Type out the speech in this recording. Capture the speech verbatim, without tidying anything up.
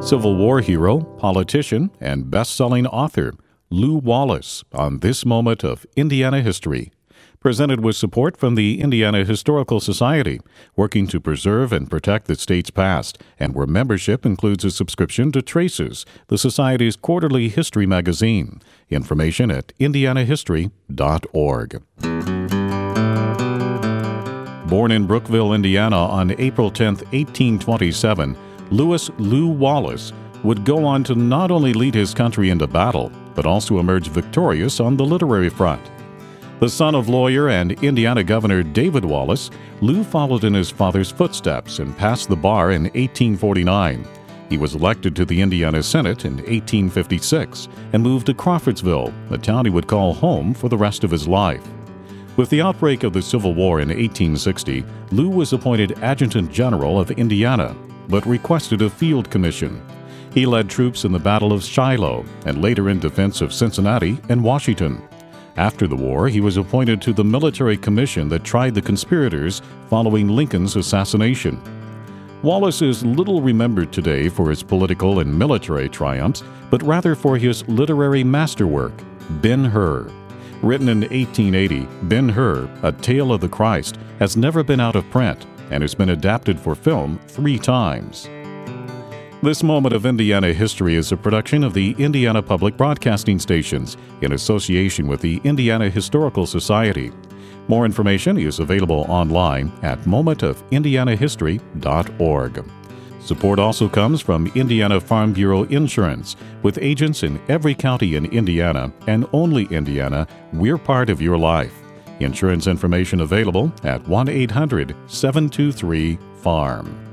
Civil War hero, politician, and best-selling author Lew Wallace on this moment of Indiana history. Presented with support from the Indiana Historical Society, working to preserve and protect the state's past, and where membership includes a subscription to Traces, the Society's quarterly history magazine. Information at indiana history dot org. Born in Brookville, Indiana on April tenth, eighteen twenty-seven, Lewis Lew Wallace would go on to not only lead his country into battle, but also emerge victorious on the literary front. The son of lawyer and Indiana Governor David Wallace, Lew followed in his father's footsteps and passed the bar in eighteen forty-nine. He was elected to the Indiana Senate in eighteen fifty-six and moved to Crawfordsville, a town he would call home for the rest of his life. With the outbreak of the Civil War in eighteen sixty, Lew was appointed Adjutant General of Indiana, but requested a field commission. He led troops in the Battle of Shiloh and later in defense of Cincinnati and Washington. After the war, he was appointed to the military commission that tried the conspirators following Lincoln's assassination. Wallace is little remembered today for his political and military triumphs, but rather for his literary masterwork, Ben-Hur. Written in eighteen eighty, Ben-Hur, A Tale of the Christ, has never been out of print and has been adapted for film three times. This Moment of Indiana History is a production of the Indiana Public Broadcasting Stations in association with the Indiana Historical Society. More information is available online at moment of indiana history dot org. Support also comes from Indiana Farm Bureau Insurance. With agents in every county in Indiana and only Indiana, we're part of your life. Insurance information available at one eight hundred seven two three farm.